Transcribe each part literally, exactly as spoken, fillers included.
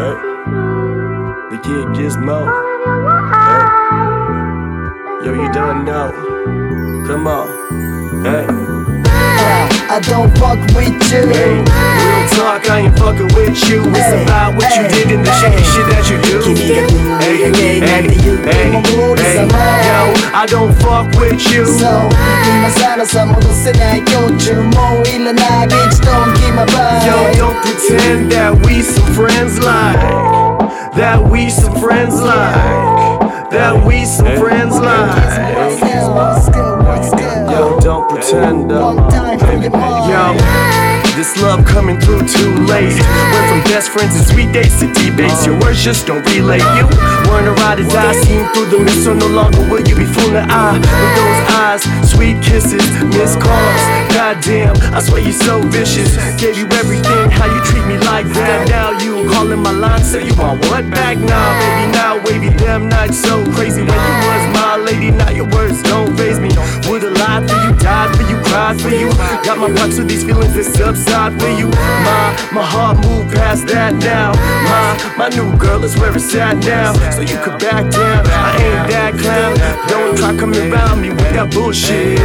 Hey. The kid Gizmo. Hey. Yo, you don't know. Come on. Hey. I don't fuck with you. Hey, real talk, I ain't fucking with you. It's hey, about what hey, you did and the shady hey, shit that you do. Hey, hey, hey, hey, hey, yo, I don't fuck with you. So,今さらさ戻せない胸中もういらない Bitch, don't give my vibe. Yo, don't pretend that we some friends like That we some friends like That we some friends like Yo, don't pretend though. Yo, this love coming through too late. Went from best friends and sweet dates to debates. Your words just don't relate. You weren't a ride or die, seen through the mist, so no longer will you be fooling the eye with those eyes, sweet kisses, missed calls. Goddamn, I swear you're so vicious. Gave you everything, how you treat me like that? Now you calling my line, say you want what back? Nah, baby, now wavy, damn night so crazy. When you was my lady, now your words don't faze me. Would've lied for you, died for you, cried for you. Got my box with these feelings that subside for you. My, my heart moved past that now. My, my new girl is where it's at now. So you could back down, I ain't that clown. Don't try coming around me with that bullshit.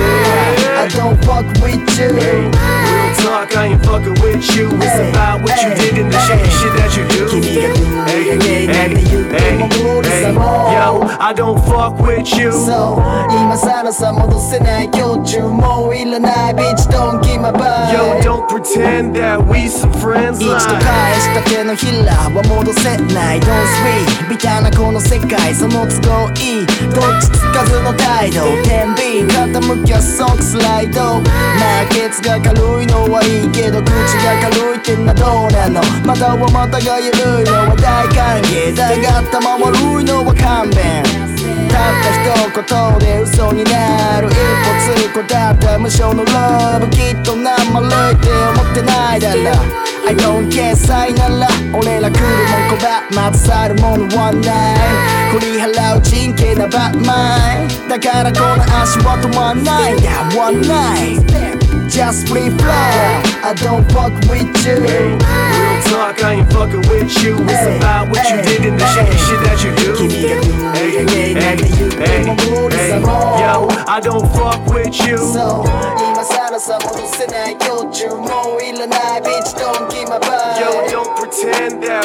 I don't fuck with you. Hey, real talk, I ain't fucking with you. It's about what you did and the shady shit that you do. Hey, hey, hey, hey, hey, yo, I don't fuck with you. So, 今さらさ戻せない胸中もういらない Bitch, don't give my vibe. Yo, don't pretend that we some friends like 一度返した手のひらは戻せない Don't sweet ビタなこの世界その都合いいどっちつかずの態度天秤傾きはソックスライドまあケツが軽いのはいいけど口が軽いってのはどうなのまたはまたが緩いのは大歓迎だが頭悪いのは勘弁たった一言で嘘になる一歩通行だった無償のラブきっと何も悪いって思ってないだろ I don't care さいなら俺ら来るもん拒まず去るもの One night 振り払う人形なバッマイだからこの足は止まんないんだ One night Just free flow I don't fuck with you Hey, real talk, I ain't fucking with you It's about what you did and the shady shit that you do Hey, hey, hey, hey, hey, yo, I don't fuck with you So, 今さらさ戻せない胸中もういらない Bitch, don't give my vibe Yo, don't pretend that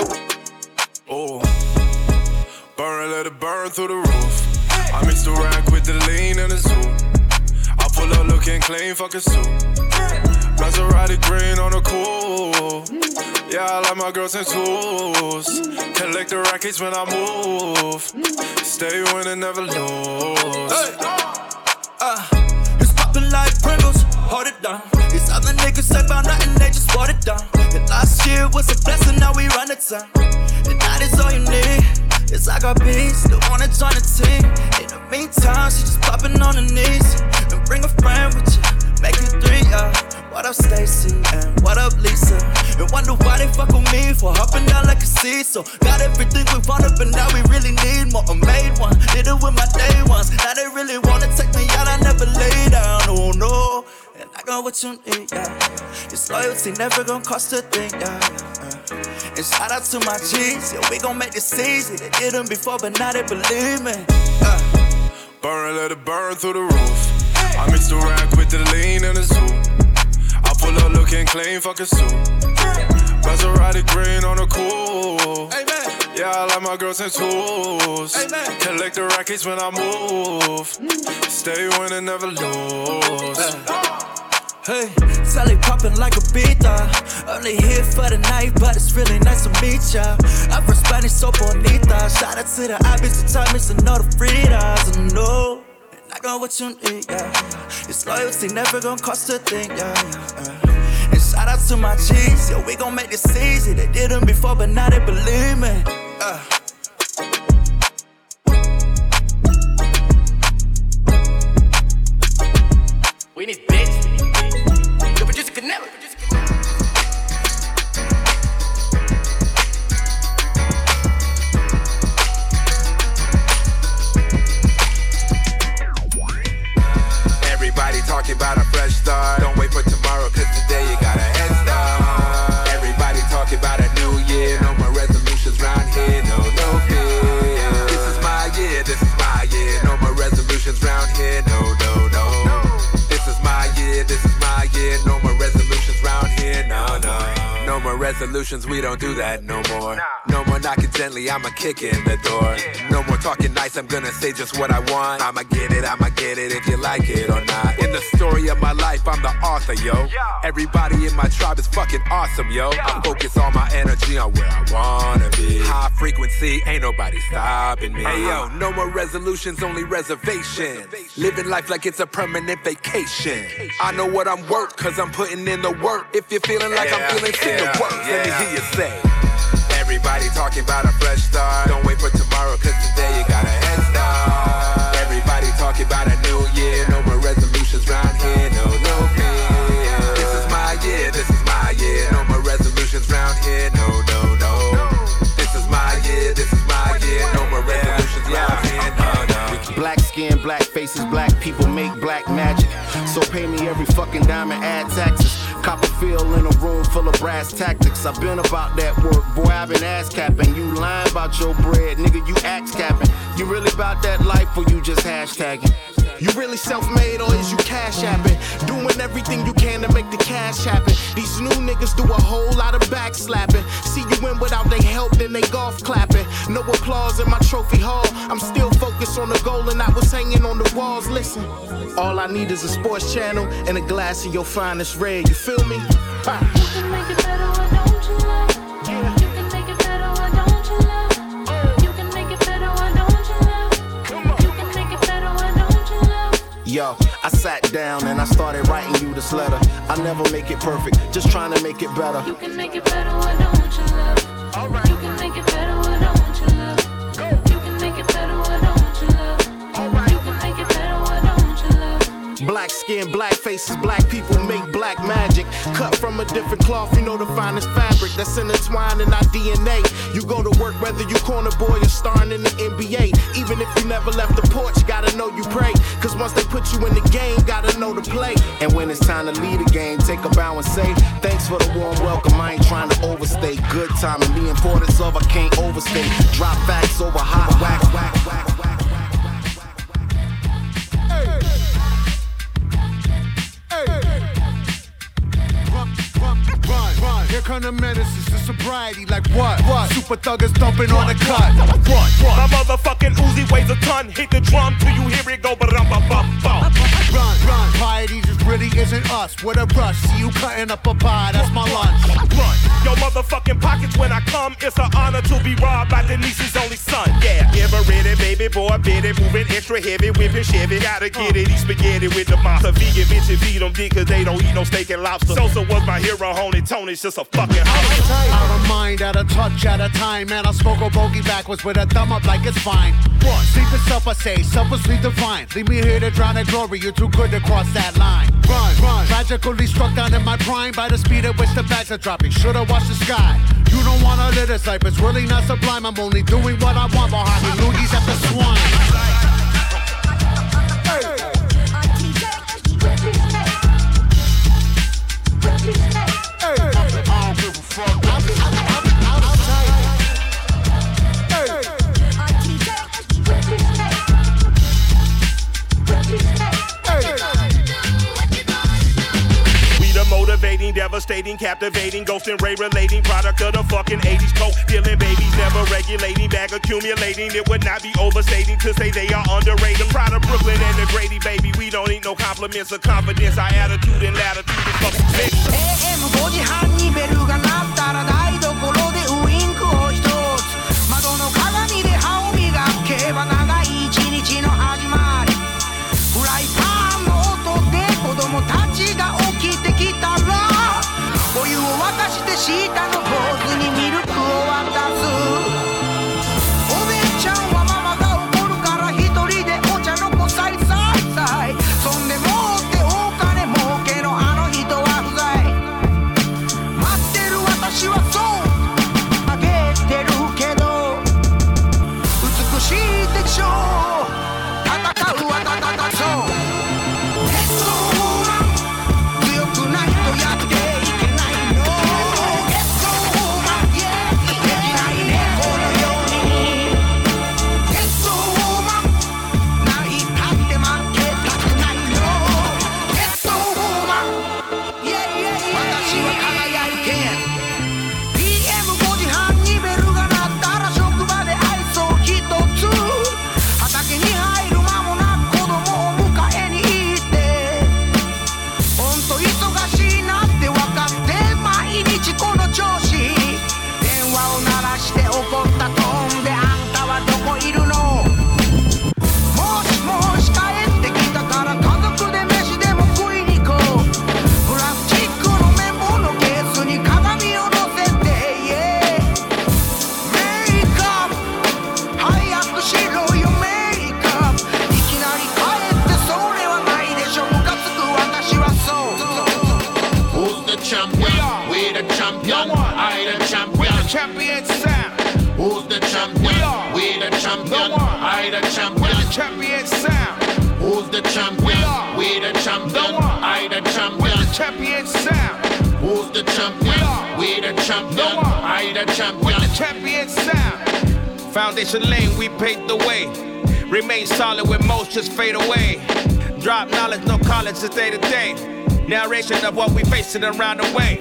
Oh, burn, let it burn through the roof I mix the rack with the lean and the zoom I pull up looking clean, fucking suit Maserati green on the cool Yeah, I like my girls in tools Collect the rackets when I move Stay winning, never lose hey. uh, It's poppin' like Pringles, hold it down These other niggas say about nothing, they just water it down And last year was a blessing, now we run the town And that is all you need Yes, I got beats, the one that join the team In the meantime, she just poppin' on her knees And bring a friend with you, make it three, yeah What up, Stacy, and what up, Lisa? And wonder why they fuck with me for hopping down like a seed. So got everything we wanted, but now we really need more. I made one, did it with my day ones. Now they really wanna take me out, I never lay down, oh no. And I got what you need, yeah. This loyalty never gonna cost a thing, yeah, yeah. And shout out to my G's, yeah, we gon' make this easy. They did them before, but now they believe me. Yeah. Burn, let it burn through the roof. I mix the rack with the lean and the zoom. I pull up looking clean, fucking suit. Maserati green on the cool. Amen. Yeah, I like my girls in tools. Amen. Collect the rackets when I move. Stay winning, never lose. Hey, Sally poppin' like a pita. Only here for the night, but it's really nice to meet ya. Afro Spanish, so bonita. Shout out to the Ibis, the time is to know the Fridas. And no, and I got what you need, yeah. This loyalty never gonna cost a thing, yeah, yeah, yeah. And shout out to my G's, yeah, we gon' make this easy. They did them before, but now they believe me. Uh. We need bitch. The producer can never. Everybody talking about a fresh start. Don't wait for tomorrow, cause today you got a head start. Everybody talking about a new year. No more resolutions round resolutions, we don't do that no more. No more knocking gently, I'ma kick in the door. No more talking nice, I'm gonna say just what I want. I'ma get it, I'ma get it if you like it or not. In the story of my life, I'm the author, yo. Everybody in my tribe is fucking awesome, yo. I focus all my energy on where I wanna be. High frequency, ain't nobody stopping me. Hey yo, no more resolutions, only reservations. Living life like it's a permanent vacation. I know what I'm worth, cause I'm putting in the work. If you're feeling like yeah, I'm feeling, sing yeah, the words, yeah. Let me hear you say. Everybody talking about a fresh start. Don't wait for tomorrow, cause today you got a head start. Everybody talking about a new year. No more resolutions round here, no, no fear. This is my year, this is my year. No more resolutions round here, no, no, no. This is my year, this is my year. No more resolutions round here, no, no. Black skin, black faces, black people make black magic. So pay me every fucking dime and add taxes. Cop a feel in a room full of brass tactics. I've been about that work, boy, I've been ass capping. You lying about your bread, nigga, you axe capping. You really about that life or you just hashtagging? You really self-made or is you cash apping? Doing everything you can to make the cash happen. These new niggas do a whole lot of backslapping. See you win without they help, then they golf clapping. No applause in my trophy hall. I'm still focused on the goal and I was hanging on the walls. Listen, all I need is a sports channel and a glass of your finest red. You feel me? Ah. You can make it better, why don't you love? Yeah. You can make it better, why don't you love? You can make it better, why don't you love? You can make it better, why don't you love? Yo, I sat down and I started writing you this letter. I never make it perfect, just trying to make it better. You can make it better, why don't you love? All right. You can make it better, why don't you love? Go. You can make it better, why don't you love? All right. You can make it better, why don't you love? Black skin, black faces, black people make black magic. Cut from a different cloth, you know the finest fabric that's intertwined in our D N A. You go to work whether you corner boy or starring in the N B A. Even if you never left the porch, gotta know you pray. Cause once they put you in the game, gotta know to play. And when it's time to lead a game, take a bow and say, thanks for the warm welcome, I ain't trying to overstay. Good time and the importance of I can't overstate. Drop facts over hot wax, wax, wax, wax. Here come the menaces to sobriety, like what? What? Super thuggers dumping on the cut. Run, run. My motherfucking Uzi weighs a ton. Hit the drum till you hear it go, but I'm a bum bum. Run, run. Piety just really isn't us. With a rush, see you cutting up a pie, that's my lunch. Run. Yo, motherfucking pockets when I come. It's an honor to be robbed by Denise's only son. Yeah, ever ready, baby boy, bit it, moving extra heavy, whipping Chevy. Gotta get it, eat spaghetti with the monster. Vegan bitches feed them dick cause they don't eat no steak and lobster. Sosa was my hero, Honey Tony's just a fucking house. Out of mind, out of touch, at a time. Man, I smoke a bogey backwards with a thumb up like it's fine. What? Sleep is self, I say, selflessly divine. Leave me here to drown in glory, you're too good to cross that line. Run, run. Tragically struck down in my prime by the speed at which the bags are dropping. Should've watched the sky. You don't wanna live this life, it's really not sublime. I'm only doing what I want behind me. Loogies at the swine. Hey. Motivating, devastating, captivating, ghosting, ray relating, product of the fucking eighties, coke dealing babies, never regulating, bag accumulating. It would not be overstating to say they are underrated. Proud of Brooklyn and the Grady, baby. We don't need no compliments or confidence. Our attitude and latitude is fucking sick. エーエムご 時半にベルが鳴ったら台所でウインクを一つ。窓の鏡で歯を磨けば長い一日の始まり。フライパンの音で子供たちが起きてきたらお湯を沸かして下の坊主にミルクを渡す。お姉ちゃんはママが怒るから一人でお茶の子さいさいさい。そんでもってお金儲けのあの人は不在。待ってる私はそう champion sound. Who's the champion? We are. We the champion. No one. I the champion. We're the champion sound. Who's the champion? We are. We the champion. No one. I the champion. We're the champion sound. Who's the champion? We are. We the champion. No one. I the champion. We're the champion sound. Foundation lane, we paved the way. Remain solid when most just fade away. Drop knowledge, no college, it's day to day. Narration of what we facing around the way.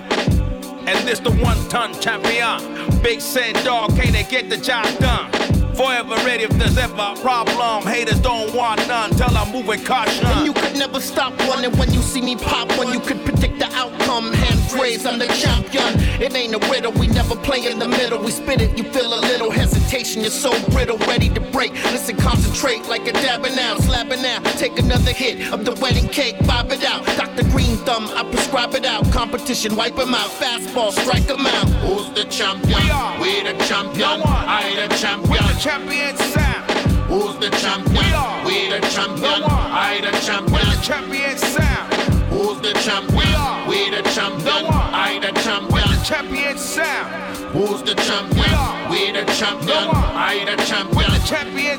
And this the one-ton champion. Big Sen dog, can't they get the job done? Forever ready if there's ever a problem. Haters don't want none, tell I'm moving caution. And you could never stop running when you see me pop. When you could predict the outcome. Hands raised, I'm the champion. It ain't a riddle, we never play in the middle. We spit it, you feel a little hesitation. You're so brittle, ready to break. Listen, concentrate like a dabbing out, slapping out. Take another hit of the wedding cake, bob it out. Doctor Green Thumb, I prescribe it out. Competition, wipe them out. Fastball, strike them out. Who's the champion? We are. We the champion. No one. I the champion. We're the champion sound. Who's the champion? We are. We the champion. No one. I the champion. We're the champion sound. Who's the champion? We are. We the champion. No one. I the champion. We're the champion sound. Who's the champion? We are. We the champion. No one. I the champion. We're the champion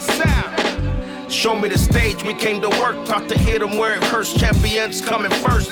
sound. Show me the stage, we came to work. Taught to hit them where it hurts. Champions coming first.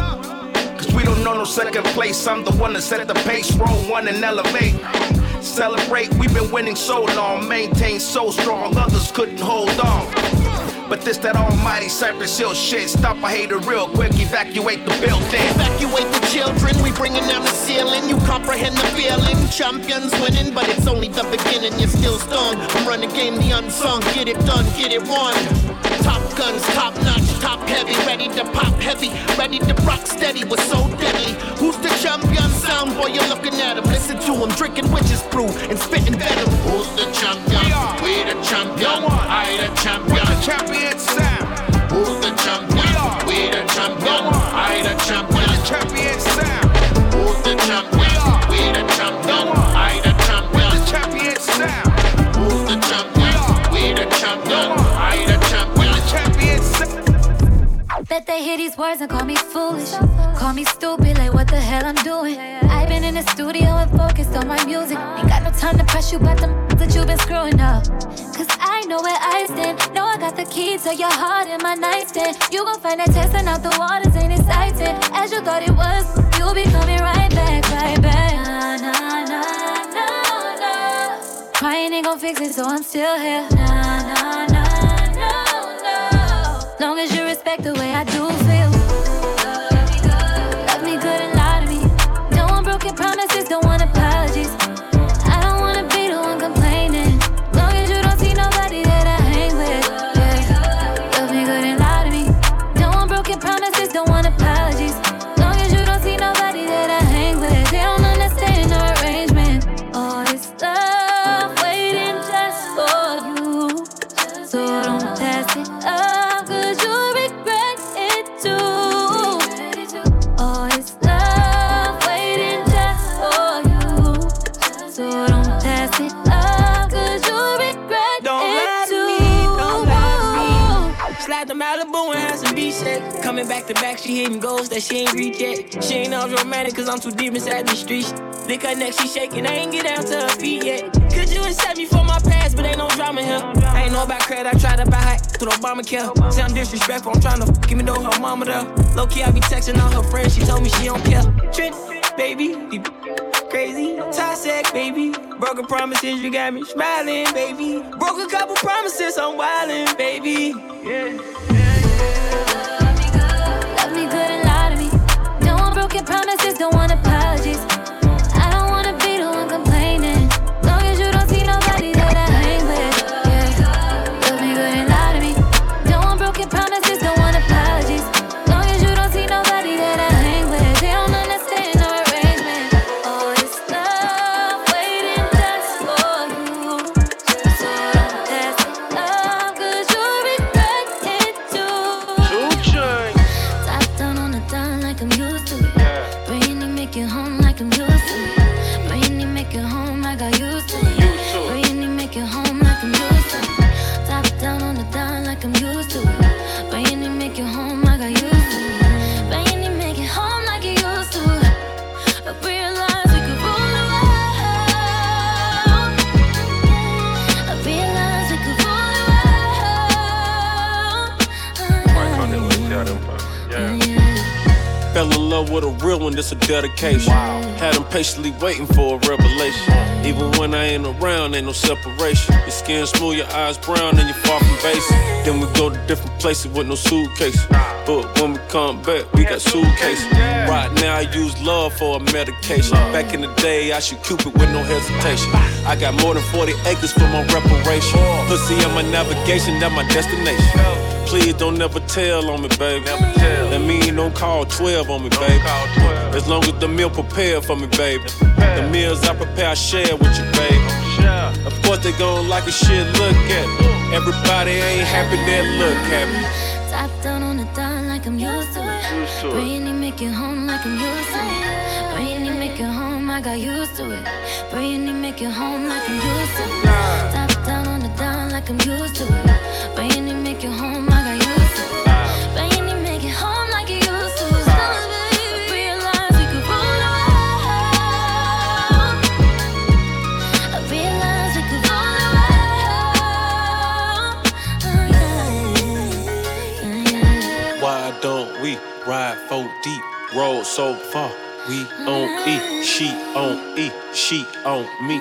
Cause we don't know no second place. I'm the one that set the pace. Roll one and elevate. Celebrate, we've been winning so long. Maintain so strong, others couldn't hold on. But this that almighty Cypress Hill shit. Stop a hater real quick, evacuate the building. Evacuate the children, we bringing down the ceiling. You comprehend the feeling. Champions winning, but it's only the beginning. You're still stung. I'm running game, the unsung. Get it done, get it won. Top guns, top notch, top heavy. Ready to pop heavy, ready to rock steady. We're so deadly. Who's the champion? Sound boy, you're looking at him. Listen to him, drinking witch's brew and spitting venom. Who's the champion? We are. We the champion. No one. I the champion. We're the champion sound. Who's the champion? We are. We the champion. No one. I the champion. We're the champion sound. Who's the champion? We are. We the champion. No one. I the champion. We're the champion sound. Who's the champion? We are. We the champion. No one. I the champion. We're the champion sound. Bet they hear these words and call me foolish. Call me stupid, like what the hell I'm doing. I've been in the studio and focused on my music. Ain't got no time to press you about the that you've been screwing up. Cause I know where I stand. Know I got the key to your heart in my nightstand. You gon' find that testing out the waters ain't exciting. As you thought it was, you'll be coming right back, right back. Nah, nah, nah, nah, nah. Crying ain't gon' fix it, so I'm still here. Nah, nah, nah, no, no. Long as you respect the way I do feel. Love me good, love me good and lie to me. Don't want broken promises, don't want apologies. I don't wanna be the one complaining. Long as you don't see nobody that I hang with. Yeah. Love me good and lie to me. Don't want broken promises, don't want apologies. Long as you don't see nobody that I hang with. They don't understand our arrangement. All this love waiting just for you. So don't pass it up, cause you'll regret it too. All this love waiting just for you. So don't pass it up, cause you'll regret Don't lie it to too. me, don't lie to me. Slide to Malibu and have some beach sex. Coming back to back, she hitting goals that she ain't reached yet. She ain't all romantic cause I'm too deep inside the streets. Lick her neck, she shaking, I ain't get down to her feet yet. Could you accept me for my past, but ain't no drama here. I ain't know about credit, I tried to buy high through Obamacare. Sound disrespectful, I'm trying to f- give me though her mama there. Low key, I be texting all her friends, she told me she don't care. Trent, baby, you crazy. Toxic, baby. Broken promises, you got me smiling, baby. Broke a couple promises, I'm wildin', baby. Yeah. Love me good, love me good and lie to me. Don't want broken promises, don't want apologies. I don't wanna be the one complaining. Long as you don't see nobody that I hang with. Yeah. Love me good and lie to me. Don't want broken promises, don't want apologies. Long as you don't see nobody that I hang with. They don't understand our arrangement. All this love waiting just for you. So don't pass it up, cause you'll regret it too. Top down on the dime like I'm used to it. Bring it, make it home like I'm used to it. Bring it, make it home like I used to it. Bring it, make it home like I'm used to it. Top down on the dime like I'm used to it. Bring it, make it home like I used to it. Bring it, make it home like you used to it. But realize we could rule the world. with a real one, this a dedication. Wow. Had them patiently waiting for a revelation. Even when I ain't around, ain't no separation. Your skin smooth, your eyes brown, and you're far from basic. Then we go to different places with no suitcase. But when we come back, we got suitcases. Right now I use love for a medication. Back in the day, I shoot Cupid with no hesitation. I got more than forty acres for my reparation. Pussy on my navigation, that's my destination. Please don't never tell on me, baby. That mean don't call twelve on me, baby. As long as the meal prepared for me, baby. The meals I prepare, I share with you, baby. Of course they gon' like a shit, look at me. Everybody ain't happy, they look happy. Top down on the dime like I'm used to it. Brainy make it home like I'm used to it. Brainy make it home, I got used to it. Brainy make it home like I'm used to it. Top down on the dime like I'm used to it. Brainy make it home, I got used to it. Brainy make it home like you used to it. I realized we could roll around. I realized we could roll around. Why don't we ride four deep, roll so far? We on E, she on E, she on me.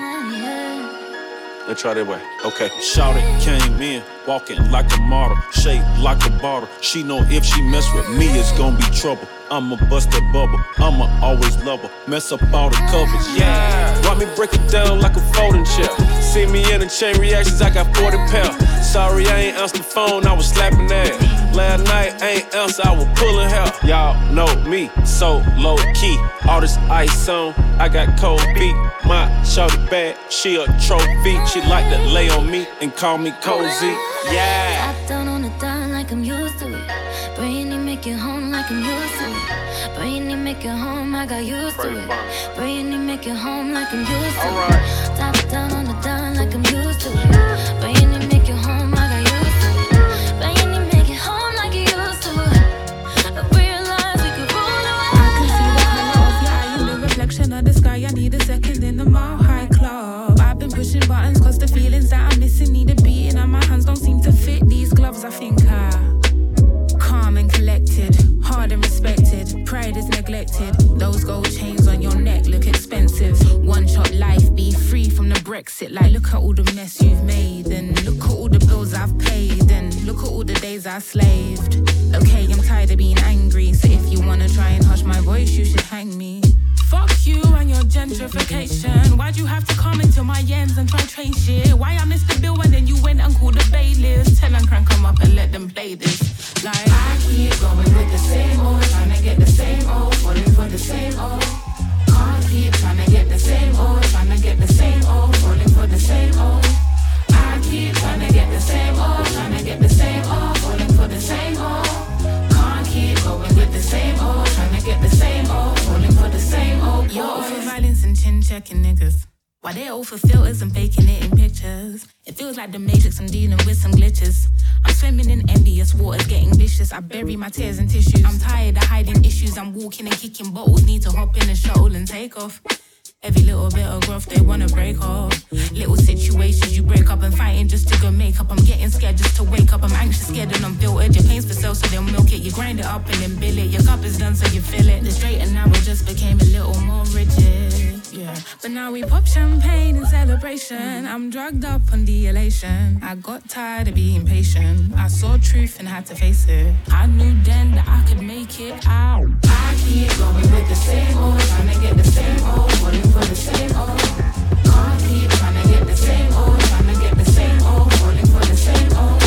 Let's try that way. Okay. Shawty came in, walking like a model, shaped like a bottle. She know if she mess with me, it's gonna be trouble. I'ma bust that bubble, I'ma always love her. Mess up all the covers, yeah. Why me break it down like a folding chair? See me in the chain reactions, I got forty pounds. Sorry, I ain't answered the phone, I was slapping ass. Last night, I ain't answer, I was pulling hair. Y'all know me, so low key. All this ice on, I got cold feet. My shorty bad, she a trophy. She like to lay on me and call me cozy. Yeah. Top down on the dime like I'm used to it. Brainy make it home like I'm used to it. Brainy make it home, I got used to it. Brainy make it home like I'm used to it. Top down on the dime like I'm used to it. Brainy make it home, I got used to it. Brainy make it home like you used to it. I realized we could roll around. I can see the color of your eye in the reflection of the sky. I need a second in the Mile High Club. I've been pushing buttons cause the feelings that I'm missing need a beating, and my hands don't seem to fit these gloves. I think I calm and collected, hard and respected. Pride is neglected. Those gold chains on your neck look expensive. One shot life, be free from the Brexit. Like, look at all the mess you've made, and look at all the bills I've paid, and look at all the days I slaved. Okay, I'm tired of being angry, so if you wanna try and hush my voice, you should hang me. Fuck you and your gentrification. Why'd you have to come into my ends and try train shit? Why I missed the bill and then you went and called the bailiffs? Tell and crank come up and let them play this. Like, I keep going with the same old, trying to get the same old, falling for the same old. Can't keep trying to get the same old, trying to get the same old, falling for the same old. I keep trying to get the same old, trying to get the same old, falling for the same old. Can't keep going with the same old, trying to get the same old, falling for the same old. You're all for violence and chin checking niggas. Why they all for filters and faking it in pictures? It feels like the Matrix, I'm dealing with some glitches. I'm swimming in envious waters, getting vicious. I bury my tears in tissues. I'm tired of hiding issues. I'm walking and kicking bottles. Need to hop in a shuttle and take off. Every little bit of growth they wanna break off. Little situations you break up and fighting just to go make up. I'm getting scared just to wake up. I'm anxious, scared and unfiltered. Your pain's for sale, so they'll milk it. You grind it up and then bill it. Your cup is done, so you fill it. The straight and narrow just became a little more rigid. Yeah, but now we pop champagne in celebration. I'm drugged up on the elation. I got tired of being patient. I saw truth and had to face it. I knew then that I could make it out. I keep going with the same old, trying to get the same old, falling for the same old. Can't keep trying to get the same old, trying to get the same old, falling for the same old.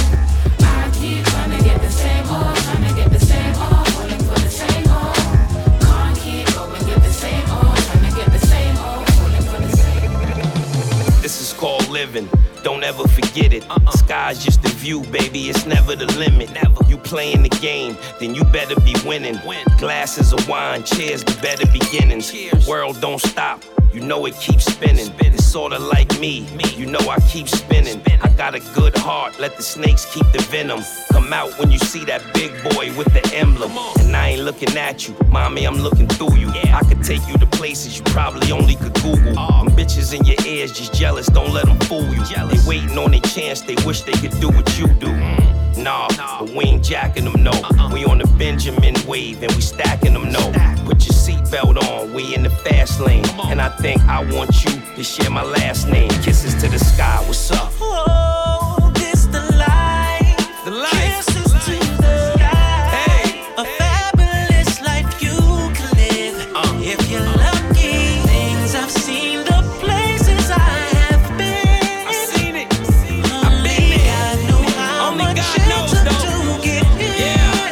I keep trying to get the same old, trying to get the same old, falling for the same old. Can't keep going with the same old, trying to get the same old, falling for the same old. This is called living. Don't ever forget it. Uh-uh. Sky's just the view, baby. It's never the limit. Never. You playing the game, then you better be winning. Win. Glasses of wine, cheers to better beginnings. Cheers. World don't stop. You know it keeps spinning. Spinning. sorta like me. You know I keep spinning. I got a good heart, let the snakes keep the venom. Come out when you see that big boy with the emblem. And I ain't looking at you, mommy, I'm looking through you. I could take you to places you probably only could Google. Them bitches in your ears just jealous, don't let them fool you. They waiting on their chance, they wish they could do what you do. Nah, but we ain't jacking them, no. We on the Benjamin wave and we stacking them, no. Put your seatbelt on, we in the fast lane. And I think I want you to share my last name. Kisses to the sky, what's up? Oh, this the life. The life. Kisses to the sky. Hey. A fabulous life you can live. Uh. If you're lucky. Things I've seen, the places I have been. I've seen it. I've been there. God knew how Only much God it knows, took though. to get here.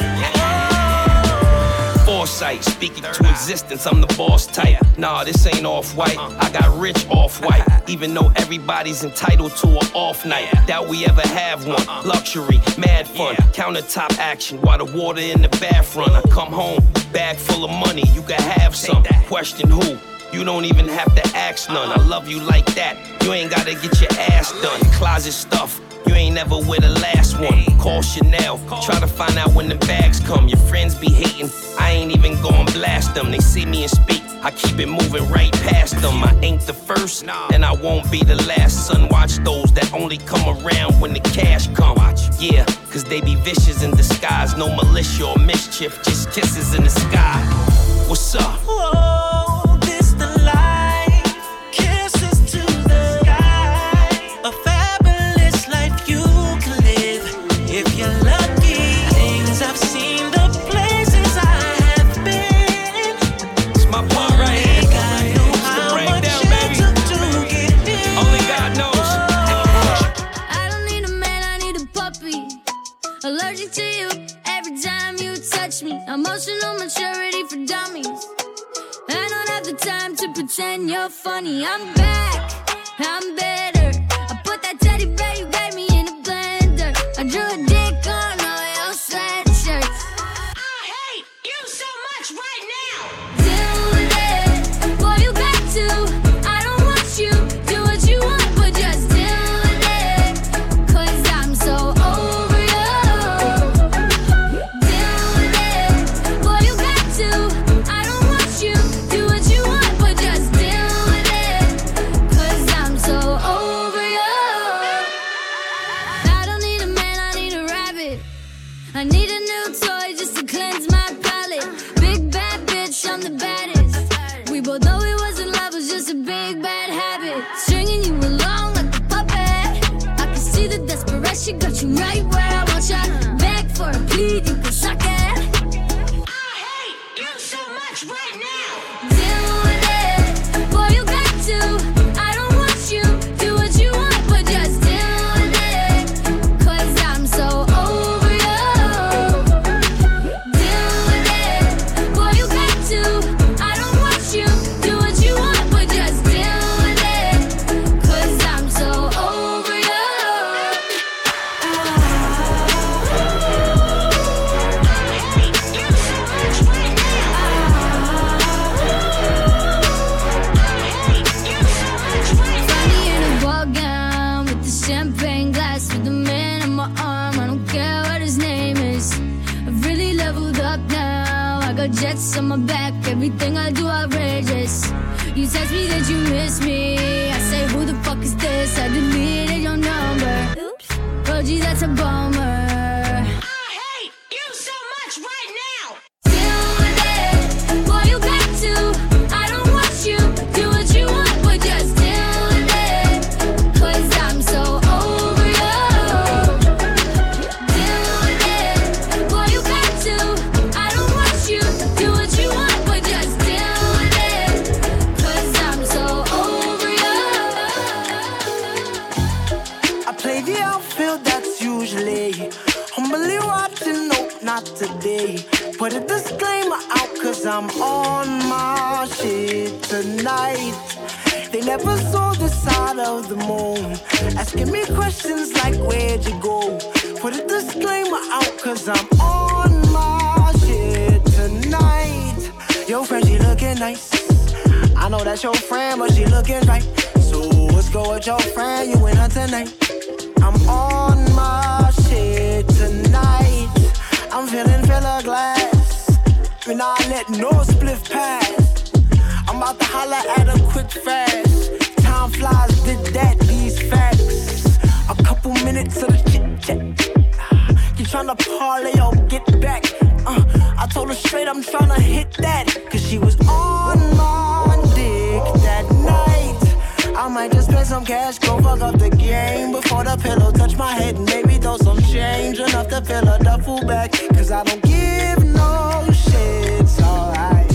Yeah. Foresight, speaking to existence, I'm the boss type. Nah, this ain't off-white. I got rich off-white. Even though everybody's entitled to an off night. Doubt we ever have one. Luxury, mad fun. Countertop action while the water in the bath run. I come home, bag full of money. You can have some. Question who? You don't even have to ask none. I love you like that. You ain't gotta get your ass done. Closet stuff. You ain't never with the last one. Call Chanel, try to find out when the bags come. Your friends be hating, I ain't even gon' blast them. They see me and speak, I keep it moving right past them. I ain't the first, and I won't be the last. Son, watch those that only come around when the cash come. Yeah, cause they be vicious in disguise. No militia or mischief, just kisses in the sky. What's up? Oh, this the life. Kisses to the sky. A fabulous life you can live. If you're lucky. Things I've seen, the places I have been. It's my part right here. God knew how much it took to get here. Only God knows. I don't need a man, I need a puppy. Allergic to you every time you touch me. Emotional maturity for dummies. I don't have the time to pretend you're funny. I'm back, I'm better. I put that teddy bear you gave me in a blender. I drew a dick on all your sweatshirts. I hate you so much right now. Deal with it, boy, you got to. I don't want you, do what you want, but just deal with it. Cause I'm so over you. Deal with it, boy, you got to. I don't want you, do what you want, but just deal with it. Cause I'm so over you. I don't need a man, I need a rabbit. I need a new toy just to cleanse my palate. Big bad bitch, I'm the baddest. We both know it wasn't love, it was just a big bad habit. Stringing you along like a puppet. I can see the desperation, got you right where I want ya. Beg for a plea, you can suck it. I hate you so much right now. Deal with it, boy, you got to. I don't want you, do what you want, but just deal with it. Cause I'm so over you. Deal with it, boy, you got to. I don't want you, do what you want, but just deal with it. Cause I'm so over you. Find me in a ball gown with the champagne glass, with the man on my arm. I don't care what his name is. I've really leveled up now. I got jets on my back, everything I do outrageous. You text me that you miss me. I say, who the fuck is this? I deleted your number. Oops. Oh, gee, that's a bummer. I hate you so much right now. Deal with it, boy, you got to. I don't want you, do what you want, but just deal with it. Cause I'm so over you. Deal with it, boy, you got to. I don't want you, do what you want, but just deal with it. Cause I'm so over you. I play the outfield, that's usually humbly watching, nope, not today. Put a disclaimer out, cause I'm on my shit tonight. They never saw the side of the moon, asking me questions like, where'd you go? Put a disclaimer out, cause I'm on my shit tonight. Your friend, she looking nice. I know that's your friend, but she looking right. So go with your friend, you and her tonight. I'm on my shit tonight. I'm feeling filler glass. When I let no spliff pass. I'm about to holler at a quick fast. Time flies, did that, these facts. A couple minutes of the chit chat. You tryna parlay or get back. Uh, I told her straight I'm tryna hit that. Cause she was on my dick that night. I might just spend some cash, go fuck up the game. Before the pillow touch my head and maybe throw some change. Enough to fill a duffel bag. Cause I don't give no shit, it's alright.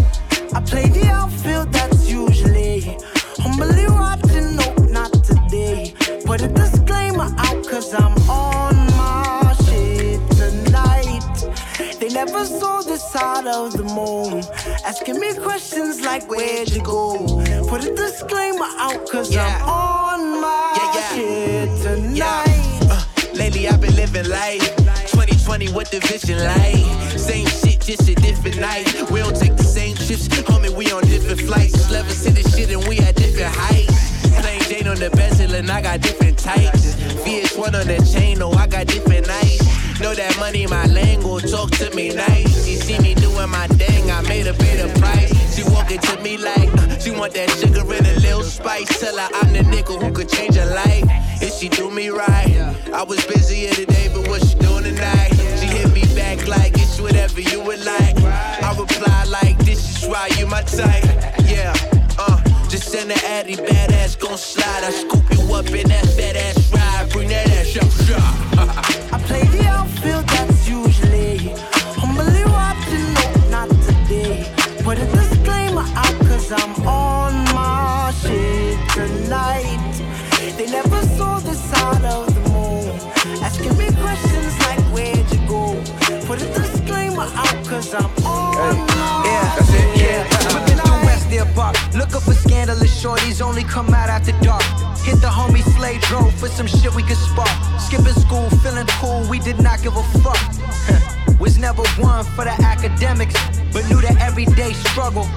I play the outfield, that's usually humbly watching, no, not today. Put a disclaimer out cause I'm on my shit tonight. They never saw this side of the moon. Asking me questions like where'd you go? Put a disclaimer out cause yeah. I'm on my yeah, yeah. shit tonight. Yeah. Uh, lately I've been living life twenty twenty with the vision light. Same shit, just a different night. We don't take the same trips, homie, we on different flights. Levels to the shit and we at different heights. Plain Jane on the bezel and I got different types. V H one on the chain, oh I got different nights. Know that money my lingo, talk to me nice. She see me doing my thing, I made a better price. She walking to me like, uh, she want that sugar and a little spice. Tell her I'm the nigga who could change her life. If she do me right, I was busy here today, but what she doing tonight? She hit me back like, it's whatever you would like. I reply like, this is why you my type. Yeah, uh, just send the addy, badass gon' slide. I scoop you up in that fat ass ride, bring that ass up, shot. I play the outfield, that's usually humbly watching, no, not today. Put a disclaimer out cause I'm on my shit tonight. They never saw this side of the moon. Asking me questions like where'd you go? Put a disclaimer out cause I'm on hey. my yeah, that's it, yeah. Whipping through West Deer Park, looking for scandalous shorties, only come out after dark. Hit the homie Slade drove for some shit we could spark. Skipping school, feeling cool, we did not give a fuck. Was never one for the academics, but knew the everyday struggle.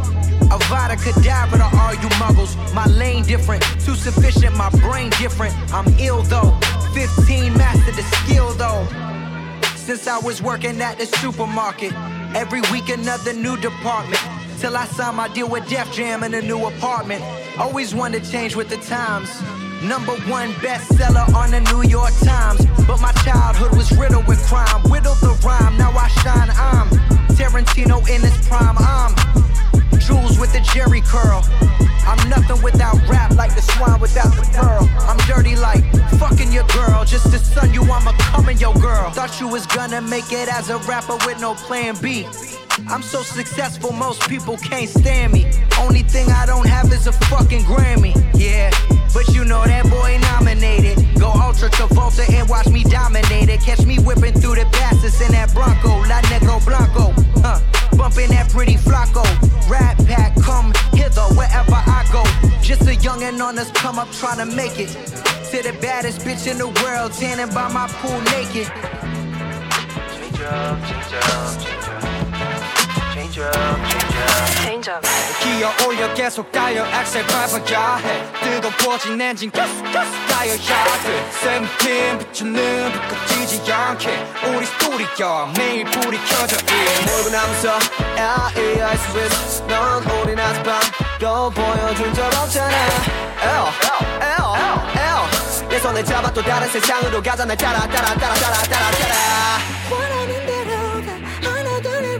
Avada Kedavra to all you muggles. My lane different, too sufficient, my brain different. I'm ill though, fifteen mastered the skill though. Since I was working at the supermarket, every week another new department. Till I signed my deal with Def Jam in a new apartment. Always wanted to change with the times. Number one bestseller on the New York Times. But my childhood was riddled with crime. Whittled the rhyme, now I shine, I'm Tarantino in his prime, I'm Jules with the Jerry curl. I'm nothing without rap, like the swine without the pearl. I'm dirty like fucking your girl. Just to son you, I'ma come in your girl. Thought you was gonna make it as a rapper with no plan B. I'm so successful, most people can't stand me. Only thing I don't have is a fucking Grammy. Yeah, but you know that boy nominated. Go Ultra Travolta and watch me dominate it. Catch me whipping through the passes in that Bronco, La Negro Blanco. Huh, bumping that pretty Flacco. Rat pack, come hither wherever I go. Just a youngin' on this come up trying to make it. To the baddest bitch in the world, tanning by my pool naked. Change up, change up, change up. Change up, change up, change up. 기어 올려 계속 달려 엑셀 밟아야 해. 뜨거워진 엔진 계속 계속 달려야 돼. 세븐틴 비추는 불 꺼지지 않게 우리 스토리야 매일 불이 켜져 있네. 몰고 나면서 L A I Swiss 넌 우린 아직도 보여준 적 없잖아. L, L, L 내 손을 잡아 또 다른 세상으로 가자 날 따라 따라 따라 따라 따라 따라. 원하는 대로 가 하나 둘을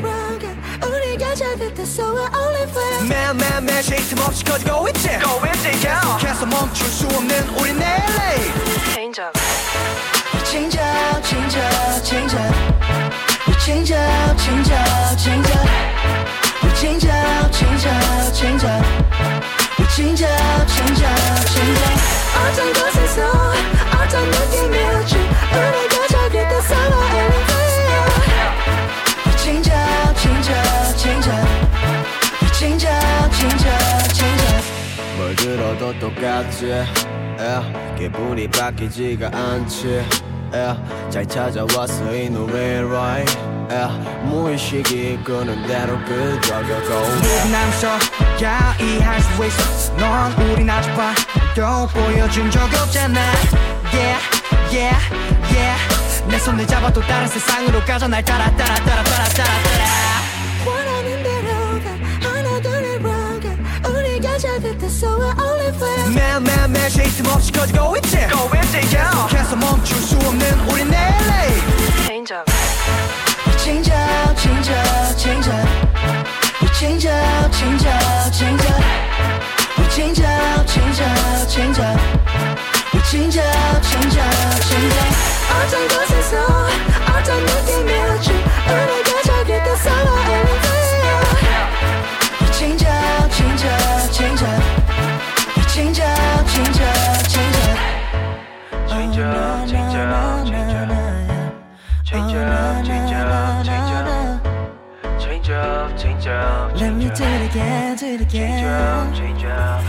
매일매일 쉴 틈 없이 커지고 있지 계속해서 멈출 수 없는 우린 엘에이 Change up Change up, change up, change up We change up, change up, change up We change up, change up, change up We change up, change up, change up 어떤 곳에서 어떤 느낌일지 우리가 저길 때 서로 엘리베이터 We change up, change up, change up Change up, change up, change up 뭘 들어도 똑같지 yeah. 기분이 바뀌지가 않지 yeah. 잘 찾아왔어 이 노래 right yeah. 무의식이 끄는 대로 끄적여도 모든 남서야 이해할 수 있어 넌 우린 아직 봐도 보여준 적 없잖아 yeah yeah yeah 내 손을 잡아 또 다른 세상으로 가자 날 따라 따라 따라 따라 따라 따라 원하는 대로 가 하나 둘을 rock 우리가 잘됐어 we're only friends 매일매일 매일 쉴 틈 없이 커지고 있지 계속해서 멈출 수 없는 우리 내일 Change up Change up, change up, change up We change up, change up, change up We change up, change up, change up We change up, change up, change up 어떤 곳에서 어떤 느낌이었지 우리가 저기 또 solo everyday We change up, change up, change up We change up, change up, change up Change up, change up, change up Change up, change up, change up Change up, change up, Let me change do it again, do it again up, change up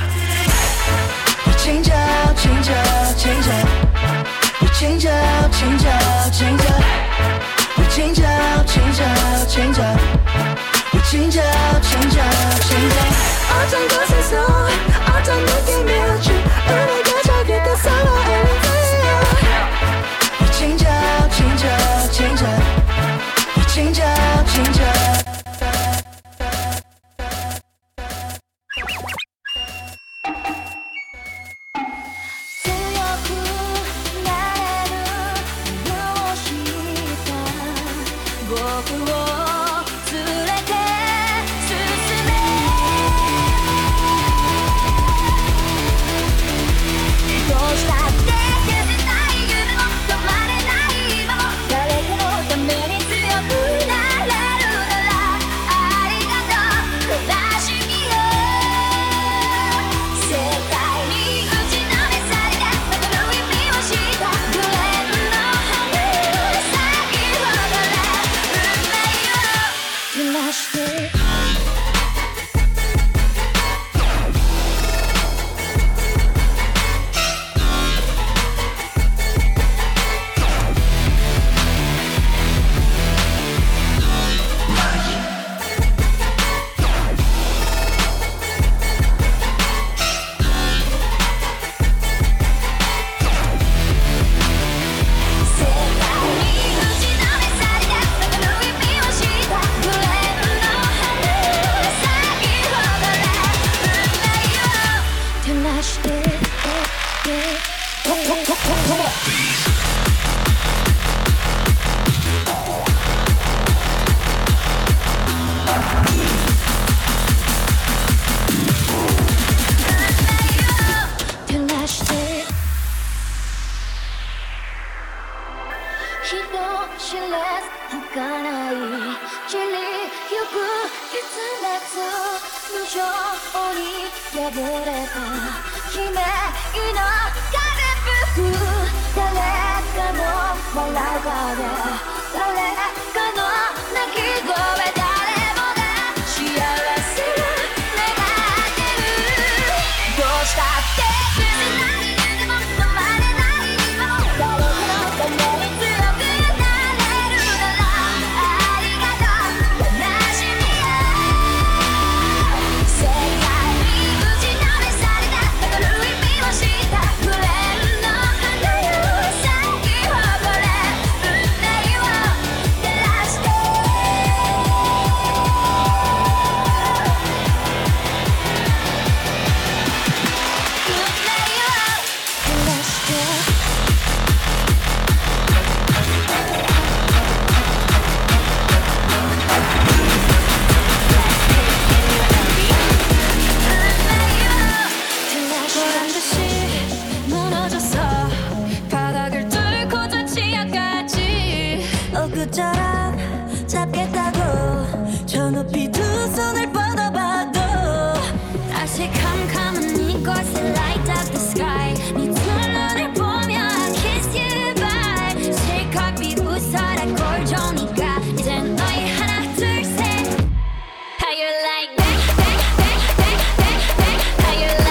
We change up, change up, change up We change up, change up, change up We change up, change up, change up We change up, change up, change up 어떤 곳에서 어떤 느낌이었지 우리가 저기 또 solo everyday We change up, change up, change up We change up, change up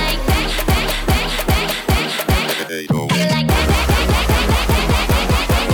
How you like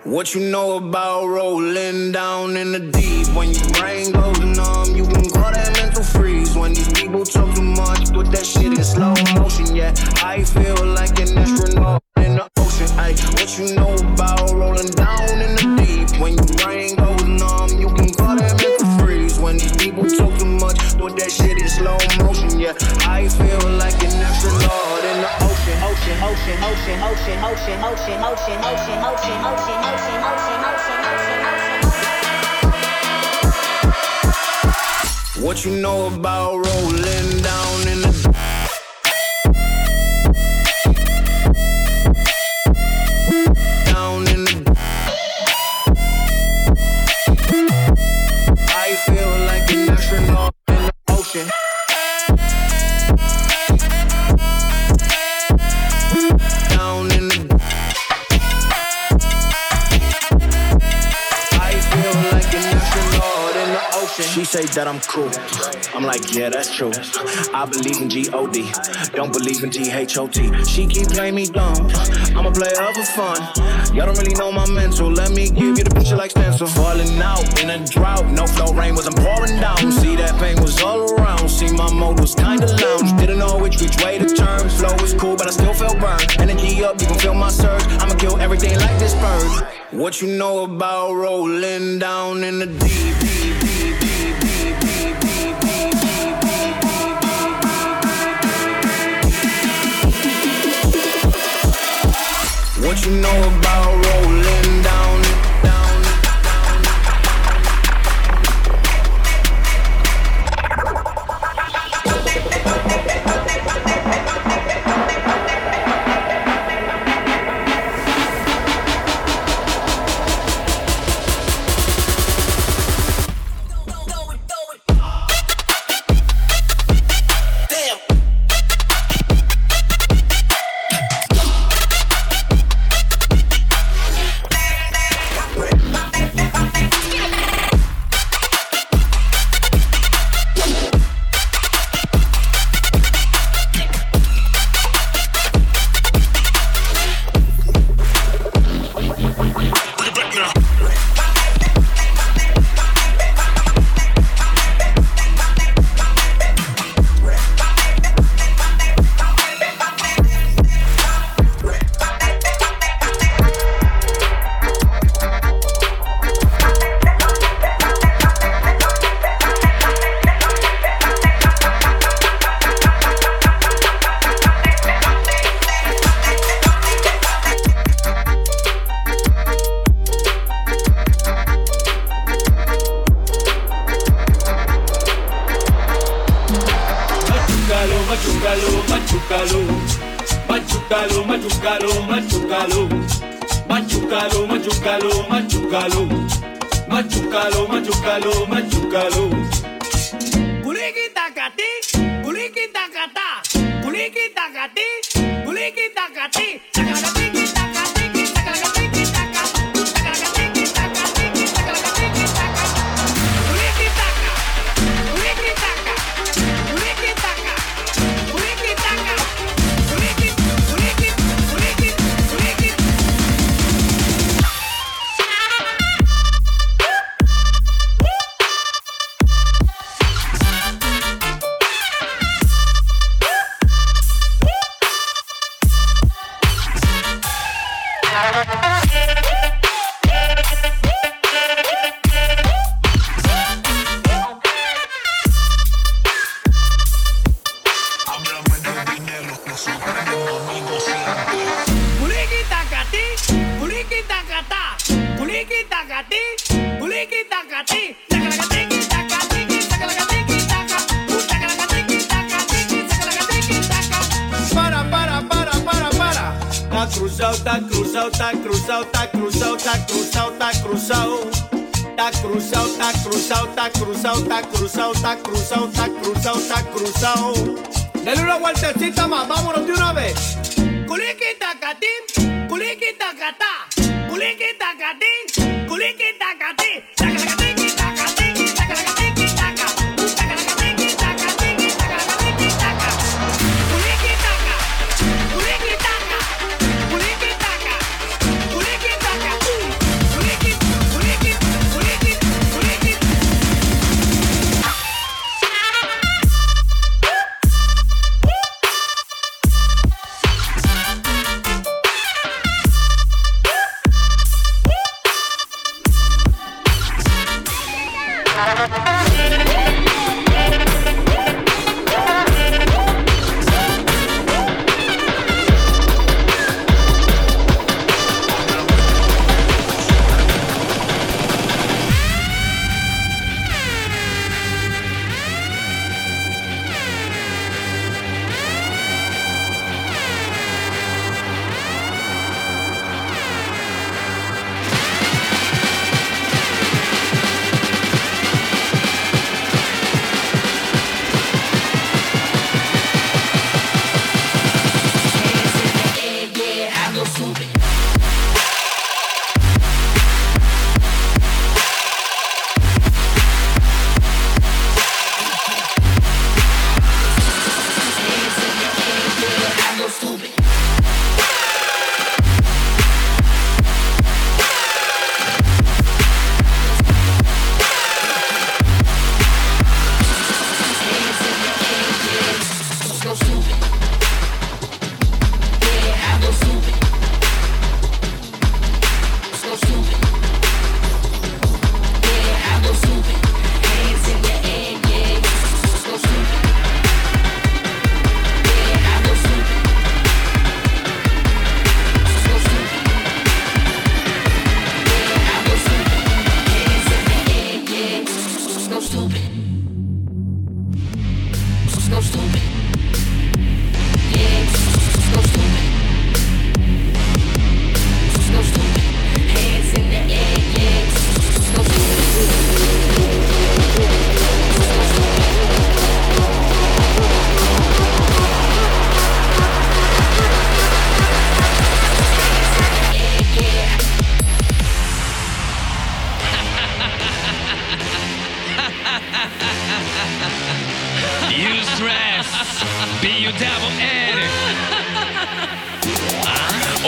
What you know about rolling down in the deep? When your brain goes numb, you can call that mental freeze. When these people talk too much, put that shit in slow motion. Yeah, I feel like an astronaut in the ocean. Ay, what you know about rolling down in the deep? When your brain goes numb, you can call that mental freeze. When these people talk too much, put that shit in slow motion. Yeah, I feel like an astronaut in the ocean. Ocean, ocean, ocean, ocean, ocean, ocean, ocean, ocean, ocean, ocean, ocean, ocean, ocean, ocean, ocean. What you know about rolling down in the down in the I feel like an astronaut in the ocean. Down in the I feel like an astronaut in the ocean. She say that I'm cool. I'm like, yeah, that's true. I believe in G O D, don't believe in T H O T. She keep playing me dumb, I'm a player for fun. Y'all don't really know my mental, let me give you the picture like stencil. Falling out in a drought, no flow, rain wasn't pouring down. See that pain was all around, see my mode was kinda lounge. Didn't know which which way to turn, flow was cool but I still felt burned. Energy up, you can feel my surge, I'ma kill everything like this bird. What you know about rolling down in the deep, deep, deep, deep, deep, deep, deep, deep, deep, deep. What you know about rolling down, down, Dale una vueltecita más, vámonos de una vez. Culiki tacatín, culiki tacatá, culiki tacatín, culiki tacatí, tacatí, tacatí, tacatí, taca, tacatí, tacatí, tacatí, taca, culiki taca, culiki taca, culiki taca, culiki taca.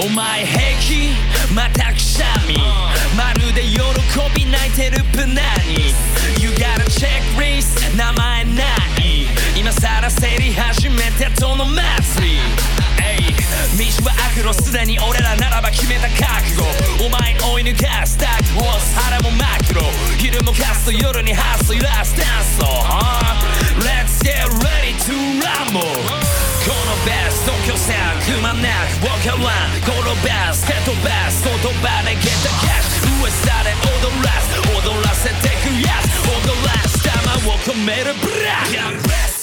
お前平気またくしゃみまるで喜び泣いてるプナに You got a checklist 名前ない今さら整理始めてどの祭り道は悪路すでに俺らならば決めた覚悟お前追い抜かすダークホース腹もマクロ昼もカスと夜にハスとイラスタンス、huh? Let's get ready to rumble このベース東京線くまなく Walk around ゴロバスケットバス言葉でゲットキャッシュ噂で踊らす踊らせてくやつ踊らす玉を込めるブラッ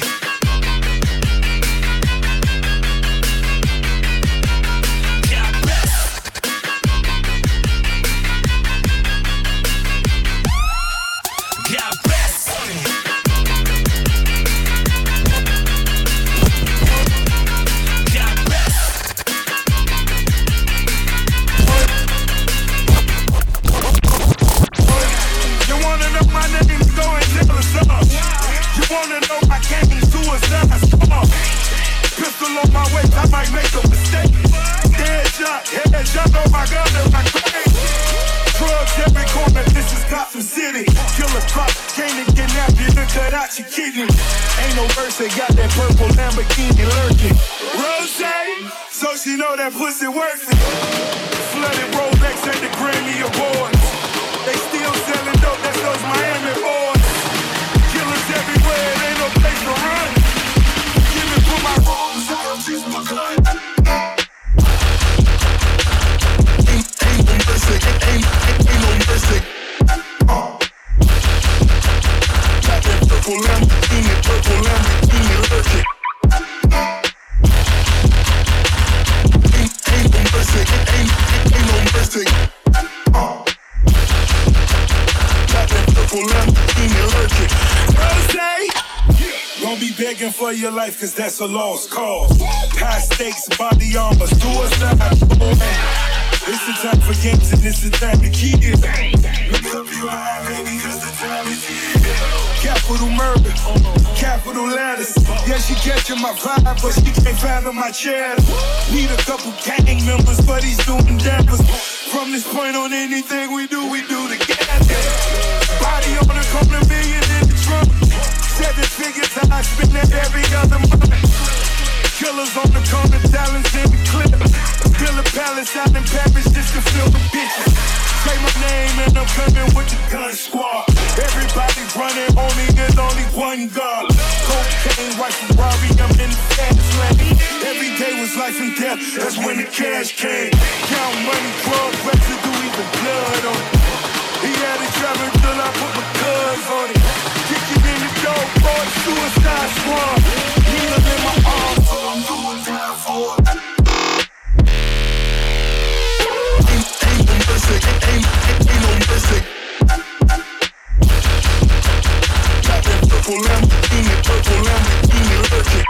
Ain't no mercy, got that purple Lamborghini lurking. Rose, so she know that pussy worth it. Flooded Rolex at the Grammy Awards. They still selling dope, that's those Miami boys. Killers everywhere, it ain't no place to run. Give it for my rolls, I'll choose my gun. Ain't, ain't no mercy, ain't, ain't, ain't no mercy. Uh. Got that purple Lamborghini, purple Lamborghini lurking. Ain't, ain't no mercy, ain't, ain't, ain't no mercy. Uh. Got that purple Lamborghini lurking. Rose, don't be begging for your life, cause that's a lost cause. High stakes, body armor, suicide. It's the time for games and it's the time to keep it. Look up your eye, baby, cause the time is here. Capital murder, capital letters. Yeah, she catching my vibe, but she can't fathom my chatter. Need a couple gang members for these new endeavors. From this point on, anything we do, we do together. Body on the corner, million in the trunk. Seven figures, I spend that every other month. Killers on the corner, talents in the clip. Build a palace out in Paris just to fill the bitches. Say my name and I'm coming with the gun squad. Everybody running, only there's only one God. Cocaine, white Ferrari, I'm in the fast lane. Every day was life and death, that's when the cash came. Count money, drug residue, even blood on it. He had it traveling till I put my cuz on it. Kick it in the door, boy, suicide squad. Needle in my arms, so I'm doing that for it. Ain't, ain't, ain't no mercy. Got that purple Lamborghini, purple Lamborghini lurking.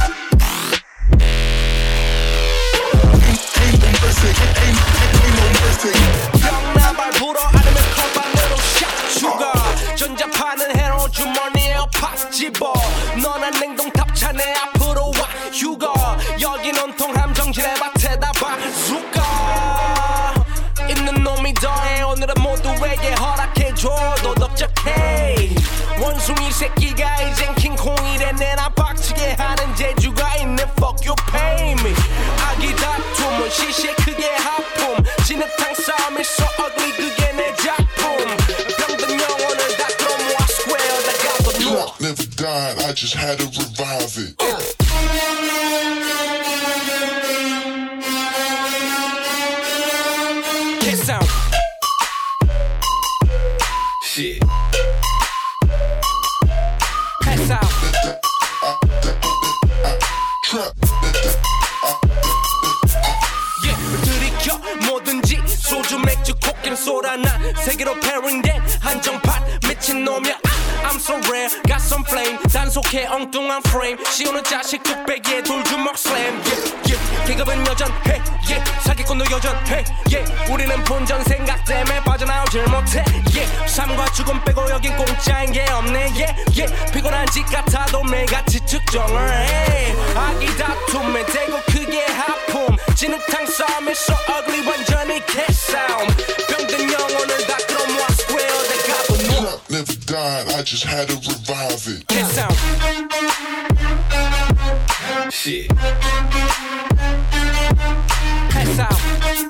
Ain't, ain't no mercy, ain't, ain't no mercy. 병나발 불어 아니면 컵안으로 샷 죽어 전자파는 해로 주머니에 팍 집어 너는 냉동탑차 내 앞으로 와 휴거 여긴 온통 함정질의 밭에다 바수가 있는 놈이 더해 오늘은 모두에게 허락해줘 도덕적해 원숭이 새끼가 이젠 킹콩이래 내나 빡치게 하는 재주가 있는 fuck you pay me 아기 다툼은 시시에 크게 하품 진흙탕 싸움이 so ugly 그게 내 작품 병든 영혼을 다 끌어모아 square 다 가둬 놓아 Never died, I just had to revive it. uh. Sound. Shit. Pass out. Trap. Yeah, 들이켜 뭐든지 소주 맥주 코끼리 소라나 세계로 pairing된 한정판 미친놈이야. I'm so rare, got some flame 단속해 엉뚱한 frame 씌우는 자식 뚝배기에 돌주먹 slam yeah, yeah. 계급은 여전해 yeah. 사기꾼도 여전해 yeah. 우리는 본전 생각 때문에 빠져나오질 못해 yeah. 삶과 죽음 빼고 여긴 공짜인 게 없네 yeah, yeah. 피곤한 짓 같아도 매같이 측정을 해 아기 다툼에 대고 크게 하품 진흙탕 싸움이 just had to revive it. Get sound. Shit. Get sound.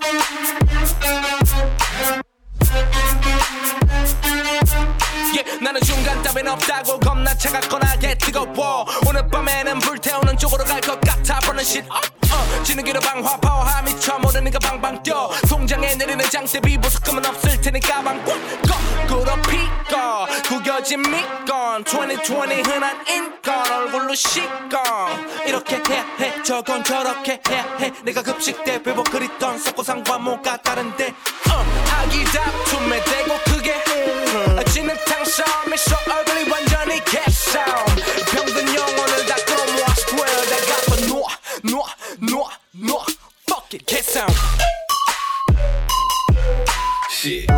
Yeah, 나는 중간 따윈 없다고 겁나 차갑거나게 뜨거워. 오늘 밤에는 불태우는 쪽으로 갈 것 같아. Burn shit up. 어, 진흙이로 방화 파워하 미쳐 모르니까 방방 뛰어. 통장에 내리는 장대비 보석금은 없을 테니까 방광 거꾸로 피꺼 구겨진 미건 이천이십 흔한 인건 얼굴로 시건 이렇게 해야 해 저건 저렇게 해야 해 내가 급식 때 배복 그리던 썩고상과 뭐가 다른데 어, 아기 다툼에 대고 크게 음, 진흙탕 싸움에서 얼굴이 완전히 개싸움 병든 영혼을 다 끌어모아 square 다 갚아 놓아 놓아 놓아 놓아 fuck it 개싸움 shit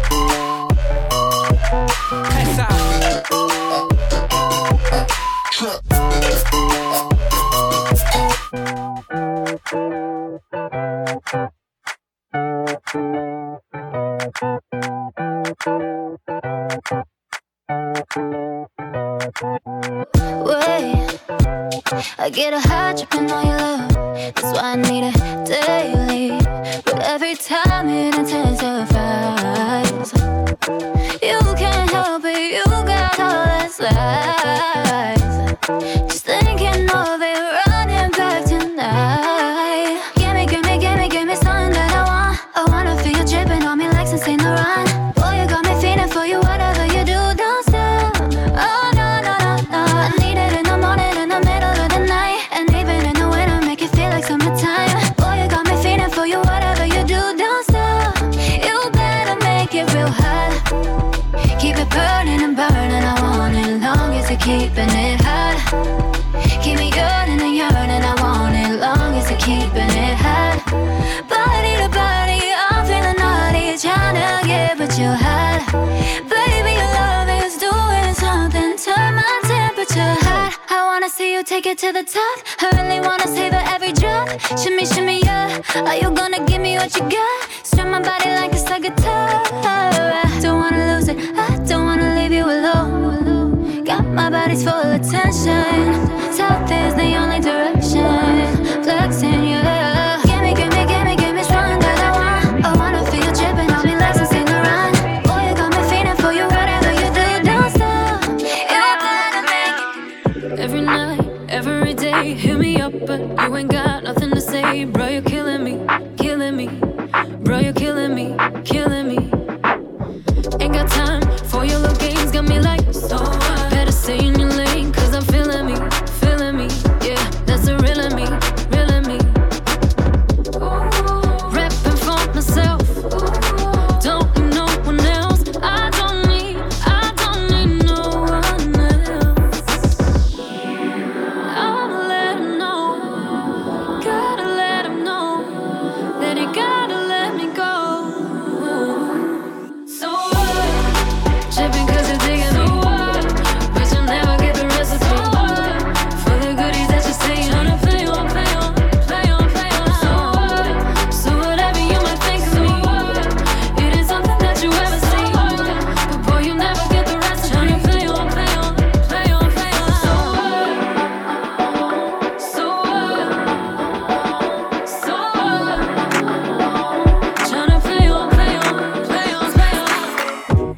Wait, I get a high tripping on your love. That's why I need it daily. But every time it intensifies. You can't help it, you got all that's lies. Just thinking of it, running back tonight. Give me, give me, give me, give me something that I want. I wanna feel you dripping on me like some Saint Laurent. Boy, you got me feeling for you, whatever you do, don't stop. Oh no, no, no, no. I need it in the morning, in the middle of the night. And even in the winter, make it feel like summertime. Boy, you got me feeling for you, whatever you do, don't stop. You better make it real hot. Keep it burning and burning, I want it long as you're keeping it hot. Keep me yearning and yearning, I want it long as you're keeping it hot. Body to body, I'm feeling naughty, tryna get but you hot. Baby, your love is doing something, turn my temperature hot. I wanna see you take it to the top. I really wanna savor every drop. Shimmy, shimmy, yeah. Are you gonna give me what you got? Strum my body like it's a guitar. I don't wanna lose it, I don't wanna leave you alone. Got my body's full of tension. South is the only direction. Flexing, yeah. Give me, give me, give me, give me something that I want. I wanna feel you dripping on me like some Saint Laurent. Boy, you got me feeling for you, whatever you do, don't stop. You gotta make it. Every night, every day, hit me up, but you ain't got nothing to say. Bro, you're killing me, killing me. Bro, you're killing me, killing me. Ain't got time for your little games, got me like, so what? Better stay in your lane, cause I'm feeling me, feeling me. Yeah, that's the real of me, real of me. Reppin' for myself, don't need no one else. I don't need, I don't need no one else. I'ma let him know, gotta let him know that he gotta let me go. So what? Trippin' cause you're digging me. But you'll never get the recipe for the goodies that you say you wanna play on, play on, play on, play on. So what? So whatever you might think of me, it is something that you ever see. But boy, you never get the recipe. Tryna play on, play on, play on, play on. So what? So what? So what? Tryna play on, play on, play on, play on.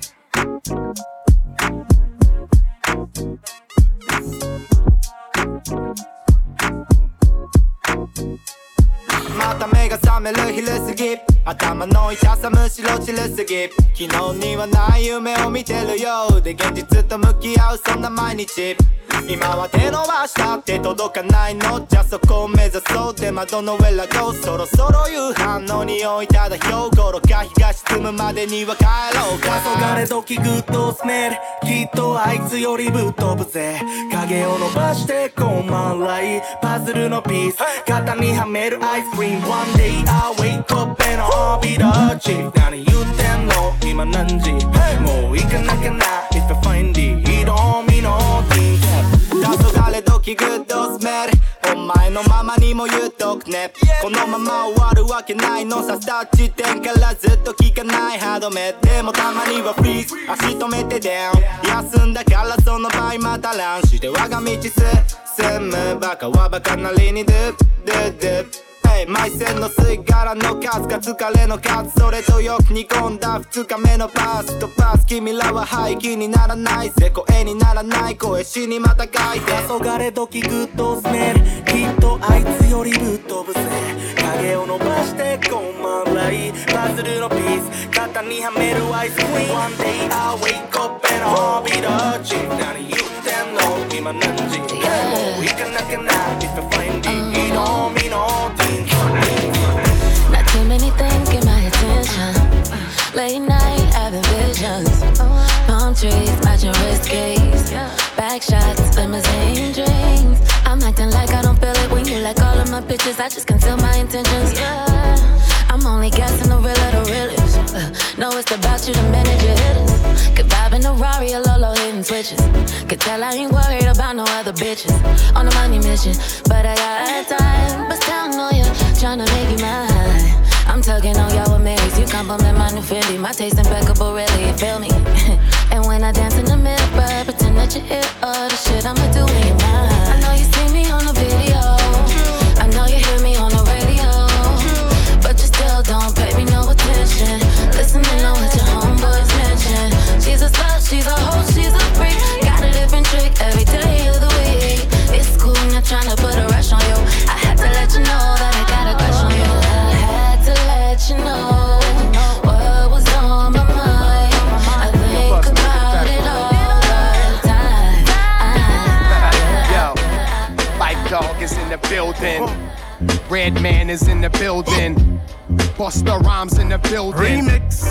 また目が覚める昼過ぎ頭の痛さむしろ散るすぎ昨日にはない夢を見てるようで現実と向き合うそんな毎日今は手伸ばしたって届かないのじゃそこを目指そうで窓の上ラゴーそろそろ夕飯の匂いただ兵庫ろか日が沈むまでには帰ろうか黄昏時グッドスメルきっとあいつよりぶっ飛ぶぜ影を伸ばしてコマンライパズルのピース肩にはめるアイスクリーム One day I wake up and I'll be the chief 何言ってんの今何時もう行かなきゃな If I find it 瞳のティン黄昏れ時グッドスメルお前のママにも言っとくねこのまま終わるわけないのさスタート地点からずっと効かない歯止めでもたまにはフリーズ足止めてダウン休んだからその場合またランして我が道進むバカはバカなりにドゥドゥドゥ埋線の吸い殻の数か疲れの数それとよく煮込んだ二日目のパスとパス君らは廃棄にならないぜ声にならない声死にまた書いて黄昏時グッドスメルきっとあいつよりぶっ飛ぶぜ影を伸ばしてごまんらいパズルのピース肩にはめるアイスクリーム One day I wake up and I'll be the chief 何言ってんの今何時もう行かなきゃな If I find it you know me no Not too many things get my attention. Late night having visions. Palm trees matching risques. Back shots, limousine drinks. I'm acting like I don't feel it when you like all of my pictures. I just conceal my intentions. Yeah, I'm only guessing the real of the realest. Uh, no, it's about you the minute you hit it. Could vibe in a Rari or Lolo hitting switches. Could tell I ain't worried about no other bitches. On a money mission, but I got time. But still know you tryna make you mine. I'm tugging on y'all with Marys. You compliment my new Fendi. My taste impeccable, really, you feel me? And when I dance in the mirror, pretend that you hear all the shit I'ma do in your mind. I know you see me on the video. I know you hear me on the radio. But you still don't pay me no attention. Listening to what your homeboys mention. She's a slut, she's a hoe, she's a freak. Got a different trick every day of the week. It's cool, not tryna put a rush on you. I had to let you know that I got a crush on you. I had to let you know what was on my mind. I think about it all the time. Yo, Life Dog is in the building. Red Man is in the building. Busta Rhymes in the building.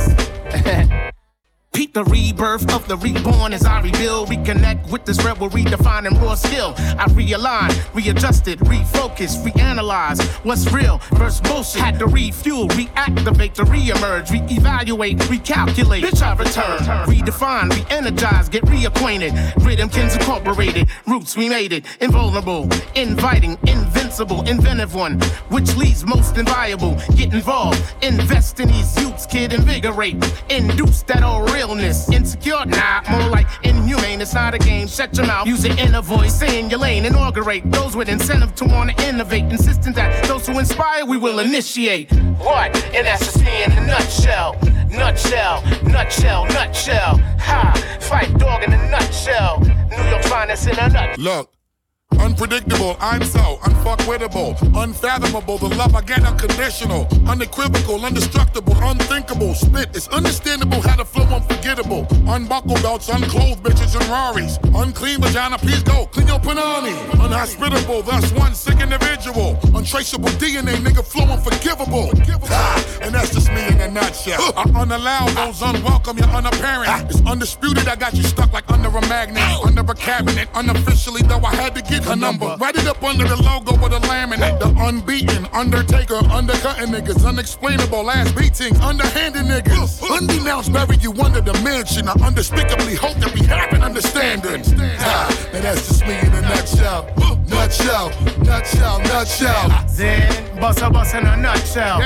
Remix. Peep the rebirth of the reborn as I rebuild, reconnect with this rebel, redefining raw skill. I realign, readjusted, refocus, reanalyze what's real versus bullshit. Had to refuel, reactivate to reemerge, reevaluate, recalculate. Bitch, I return, redefine, re-energize, get reacquainted. Rhythmkins incorporated, roots we made it. Invulnerable, inviting, invincible, inventive one, which leads most inviolable. Get involved, invest in these youths, kid, invigorate, induce that all real. Insecure, nah, more like inhumane. It's not a game, shut your mouth, use your inner voice, stay in your lane, inaugurate those with incentive to wanna innovate, insistent that those who inspire we will initiate. What? And that's just me in a nutshell. Nutshell, nutshell, nutshell. Ha, Fight Dog in a nutshell. New York finest in a nutshell. Look. Unpredictable, I'm so unfuckwittable, unfathomable, the love I get unconditional, unequivocal, indestructible, unthinkable, spit, it's understandable how to flow unforgettable, unbuckled belts, unclothed bitches and Raris, unclean vagina, please go, clean your panani, unhospitable, thus one sick individual, untraceable D N A, nigga flow unforgivable, ah, and that's just me in a nutshell, I unallow those unwelcome, you're unapparent, it's undisputed, I got you stuck like under a magnet, under a cabinet, unofficially though I had to get a number. Write it up under the logo with a laminate. The unbeaten, undertaker, undercutting niggas, unexplainable ass beatings, underhanded niggas. Undenounced, bury you under the mansion. I undespicably hope that we have an understanding. Ah, and that's just me in a nutshell. Nutshell, nutshell, nutshell. Zen, bust bust in a nutshell.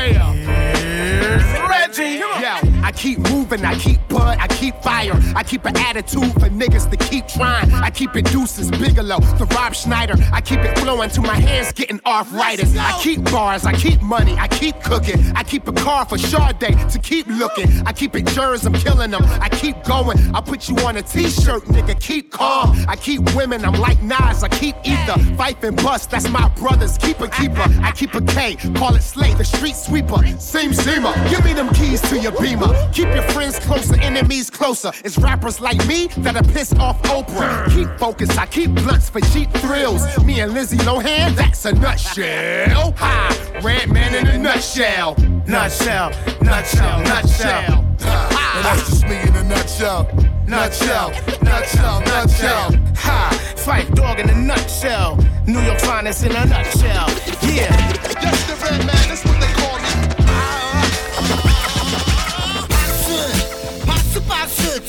Here's Reggie. Yo, I keep moving, I keep bud, I keep fire. I keep an attitude for niggas to keep trying. I keep it Deuces, Bigelow, the Rob Schneider. I keep it flowing till my hands getting arthritis. I keep bars, I keep money, I keep cooking. I keep a car for Sade to keep looking. I keep it jurors, I'm killing them. I keep going, I put you on a t-shirt, nigga, keep calm. I keep women, I'm like Nas, I keep ether. Fife and bust, that's my brothers, keeper, keeper. I keep a K, call it Slay, the street sweeper. Seam seamer, give me them keys to your Beamer. Keep your friends closer, enemies closer. It's rappers like me that are pissed off Oprah. Keep focused, I keep blunts for cheap thrills. Me and Lizzie Lohan, that's a nutshell. Ha, Red Man in a nutshell. Nutshell, nutshell, nutshell. Ha, and that's just me in a nutshell. Nutshell, nutshell, nutshell. Ha, Fight Dog in a nutshell. New York finest in a nutshell. Yeah. That's the Red Man, that's what they call me. Pass, pass, pass to me.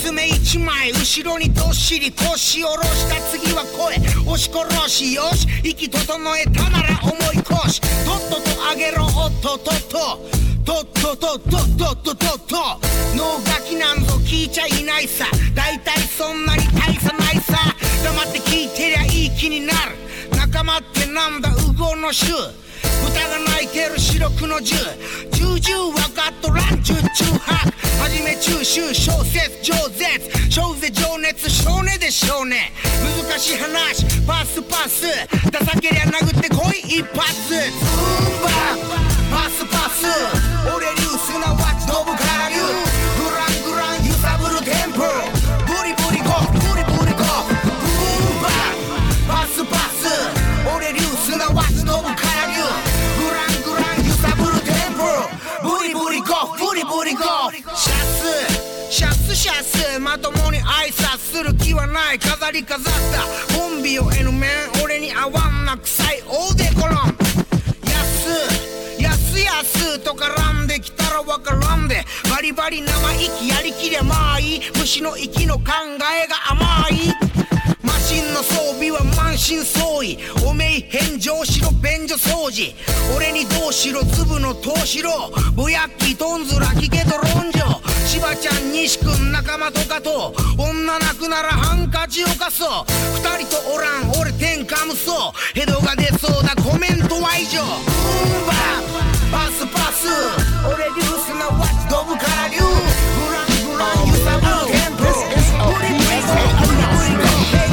一枚後ろにどっしり腰下ろした次は声押し殺しよし息整えたなら思い越しとっとと上げろおっとっとっととっとっとっとっとっとっとっと脳ガキなんぞ聞いちゃいないさ大体そんなに大差ないさ黙って聞いてりゃいい気になる仲間ってなんだウゴの種豚が鳴いてる四六の十重々分かっとらん十中八はじめ中秋小説饒舌小勢情熱少年で少年難しい話パスパスダサけりゃ殴ってこい一発ズーンバパスパス俺流すなわちドブから流グラングラン揺さぶるテンポブリブリゴブリブリゴブーンバパスパス俺流すなわちドブから流グラングラン揺さぶるテンポブリブリゴブリブリゴシャスシャスシャスまともに挨拶する気はない飾り飾ったコンビを N 面俺に合わんな臭い大デコロンやすやすやすと絡んできたらわからんでバリバリ生意気やりきりゃまあいい虫の息の考えが甘いマシンの装備は満身創痍おめい返上しろ便所掃除俺にどうしろ粒のどうしろぼやっきとんずら聞けと論城しばちゃん西くん仲間とかと女なくならハンカチを貸そう二人とおらん俺天下無双ヘドが出そうだコメントは以上ブーンバパスパス俺流すなわちドブから流グラングラン揺さぶるテンポブリブリゴブリブリゴ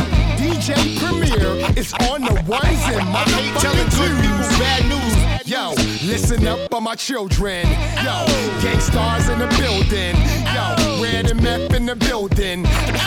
D J Premier is on the ones and motherfucking twos. Bad news, yo. Listen up, all my children. Yo, gangstars in the building. Yo, red and meth in the building.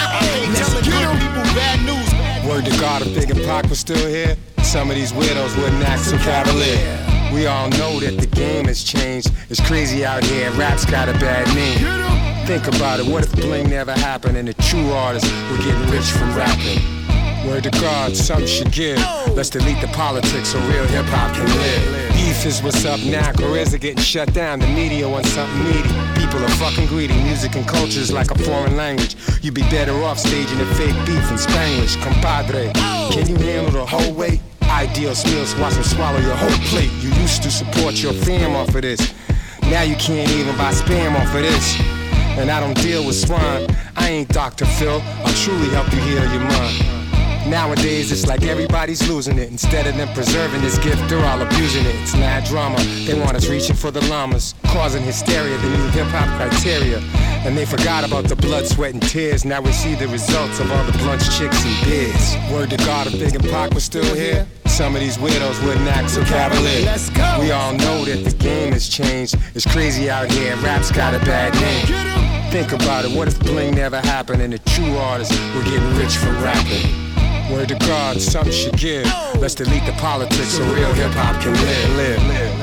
Let's get 'em. People bad news. Word to God, if Big and Pac was still here, some of these weirdos wouldn't act so cavalier. We all know that the game has changed. It's crazy out here. Rap's got a bad name. Think about it. What if bling never happened and the true artists were getting rich from rapping? Word to God, something should give. Let's delete the politics so real hip-hop can live. Beef is what's up now, careers are getting shut down. The media wants something meaty. People are fucking greedy. Music and culture is like a foreign language. You'd be better off staging a fake beef in Spanglish. Compadre, can you handle the whole weight? Ideal meals, watch them swallow your whole plate. You used to support your fam off of this. Now you can't even buy spam off of this. And I don't deal with swine. I ain't Doctor Phil. I'll truly help you heal your mind. Nowadays it's like everybody's losing it. Instead of them preserving this gift, they're all abusing it. It's mad drama. They want us reaching for the llamas, causing hysteria, the new hip-hop criteria. And they forgot about the blood, sweat, and tears. Now we see the results of all the blunts, chicks, and beers. Word to God, if Big and Pac was still here, some of these weirdos wouldn't act so cavalier. Let's go. We all know that the game has changed. It's crazy out here, and rap's got a bad name. Think about it, what if bling never happened and the true artists were getting rich from rapping? Word to God, something should give. Let's delete the politics so real hip-hop can live, live, live.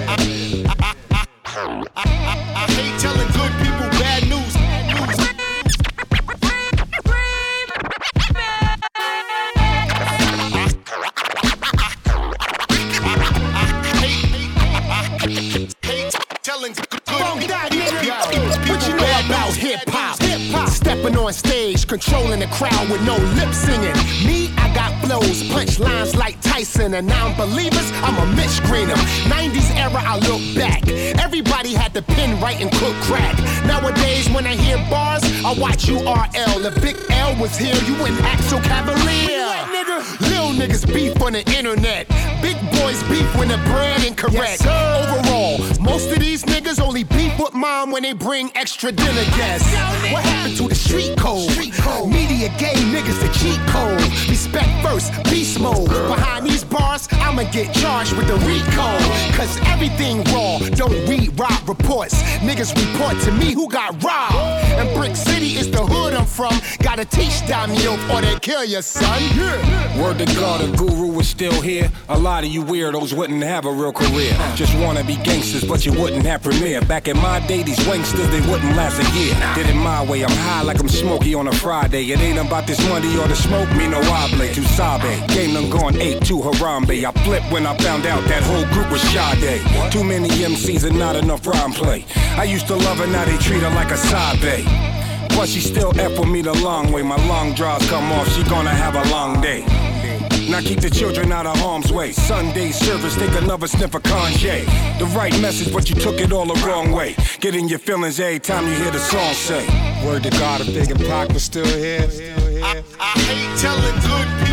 I, I, I, I, I hate telling good people bad news. Telling good people what you know about hip-hop? Stepping on stage, controlling the crowd with no lip singing. Me, I got flows, punchlines like Tyson. And non-believers, I'm a Mitch Greener. nineties era, I look back. Everybody had the pen right and cook crack. Nowadays, when I hear bars, I watch U R L. If Big L was here, you wouldn't act so cavalier. Lil niggas beef on the internet. Big boys beef when the brand incorrect. Yes, overall, most of these niggas only beef with mom when they bring extra dinner guests. What happened to the street code? Street code. Media gave niggas the cheat code. Respect first, beast mode. Behind these bars, I'ma get charged with the RICO. Cause everything raw, don't read rob reports. Niggas report to me who got robbed. And Brick City is the hood I'm from. Gotta teach down the oath or they kill your son. Yeah. Word to God, the guru was still here. A lot of you weirdos wouldn't have a real career. Just wanna be gangsters, but you wouldn't have premiere. Back in my day, these wanksters, they wouldn't last a year. Did it my way, I'm high like I'm smoky on a Friday. It ain't about this money or the smoke, me no hable. To Sabe, game done gone eight to Harambe. I flipped when I found out that whole group was Sade. Too many M Cs and not enough rhyme play. I used to love her, now they treat her like a Sabe. But she still F with me the long way. My long draws come off, she gonna have a long day. Now keep the children out of harm's way. Sunday service, take another sniff of Kanye. The right message, but you took it all the wrong way. Get in your feelings every time you hear the song say. Word to God, if Big and Pac was still here. I, I hate telling good people